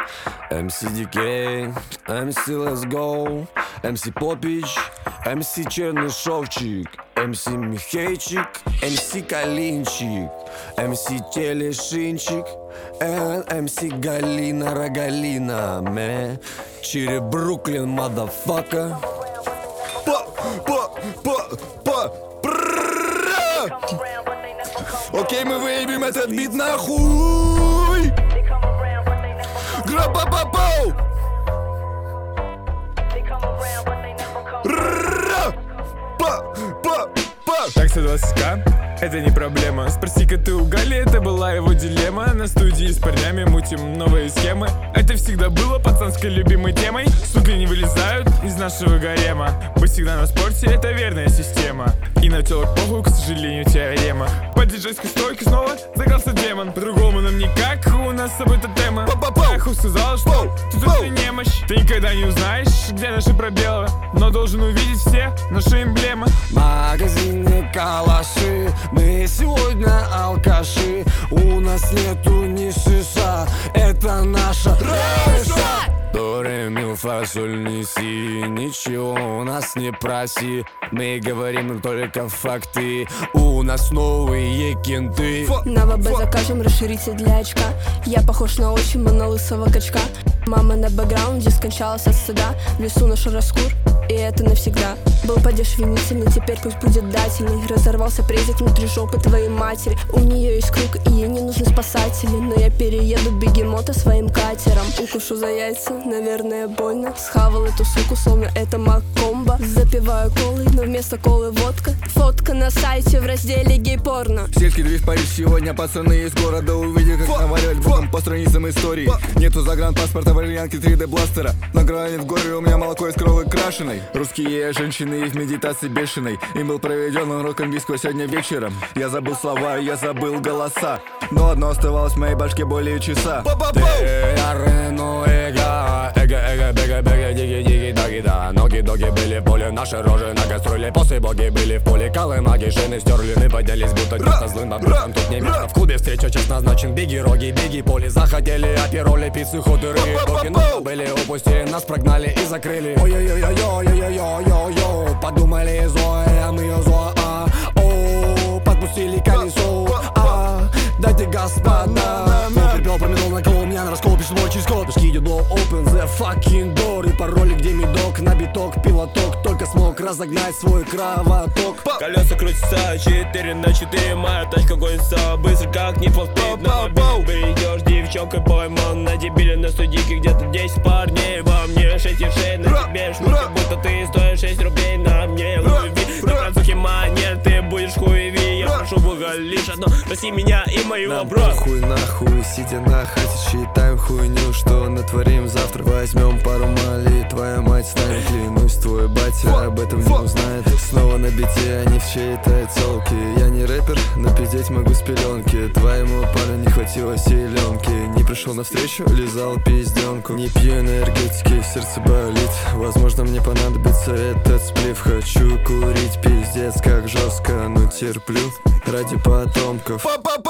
MC DK, MC Let's Go, MC Попич, MC Чернышовчик, MC Михейчик, MC Калинчик, MC Телешинчик, MC Галина Рогалина, Чири Бруклин, мадафака. Окей, мы выебем этот бит нахуй. Гра-па-па-пау. Так, 120к, это не проблема. Спроси-ка ты у Гали, это была его дилемма. На студии с парнями мутим новые схемы. Это всегда было пацанской любимой темой. Суки не вылезают из нашего гарема. Быть всегда на спорте, это верная система. И на телок похуй, к сожалению, теорема. По диджейской стойке снова закрался демон. По-другому нам никак, у нас с собой тотемы. Эху сказал, что тут это немощь. Ты никогда не узнаешь, где наши пробелы, но должен увидеть все наши эмблемы. Магазины, калаши, мы сегодня алкаши. У нас нету ни шиша, это наша Раша. До, ре, ми, фа, соль, ми, си. Ничего у нас не проси. Мы говорим только факты. У нас новые кенты. На ВБ закажем расширитель для очка. Я похож на отчима, на лысого качка. Мама на бэкграунде скончалась от стыда. В лесу нашел раскур, и это навсегда. Был падеж винительный, теперь пусть будет дательный. Разорвался презик внутри жопы твоей матери. У нее есть круг, и ей не нужны спасатели. Но я перееду бегемота своим катером. Укушу за яйца, наверное, больно. Схавал эту суку, словно это маккомбо. Запиваю колой, но вместо колы водка. Фотка на сайте в разделе гей-порно. Сельский движ Париж сегодня, пацаны из города увидят, как наваливать боком по страницам истории. Нету загранпаспорта, валерьянки 3D бластера. На грани в горе у меня молоко из коровы крашеной. Русские женщины в медитации бешеной. Им был проведен урок английского сегодня вечером. Я забыл слова, я забыл голоса, но одно оставалось в моей башке более часа. Ноги-доги были в поле, наши рожи на гастроли. После боги были в поле, колымаги, шины стерли. Мы поднялись, будто где-то злым бобром. Тут не место в клубе, встреча час назначен. Беги, роги, беги, поле. Захотели апероли, пиццы, ходы, рыги, боги. Но были, упустили, нас прогнали и закрыли. Ой-ой-ой-ой-ой-ой-ой-ой. Подумали злое, а мы ее зло. О, подпустили колесо. Дайте господа. Припел, проминул на кого у меня на раскол. Пишет мой через код. Пешки идет blow open the fucking door. И пароли, где медок, на биток, пилоток. Только смог разогнать свой кровоток. Колеса крутятся 4/4. Моя тачка гонится быстро, как не фолспит. На мобиль придешь, девчонкой пойман. На дебиле на студийке где-то 10 парней. Во мне 6 ушей, на тебе шмут, как будто ты стоишь 6 рублей. На мне луви, на французский манер. Ты будешь хуеви, я прошу бога лишь одно. Спаси меня и мою образ. Хуй нахуй, сидя на хате, считаем хуйню, что натворим завтра. Возьмем пару мали, твоя мать станет. Клянусь, твой батя об этом не узнает. Снова на бите, а не в чьей-то телке. Я не рэпер, но пиздеть могу с пеленки. Твоему парню не хватило силенки. Не пришел навстречу, лизал пизденку. Не пью энергетики, сердце болит. Возможно, мне понадобится этот сплив. Хочу курить, пиздец, как жестко, но терплю ради потомков.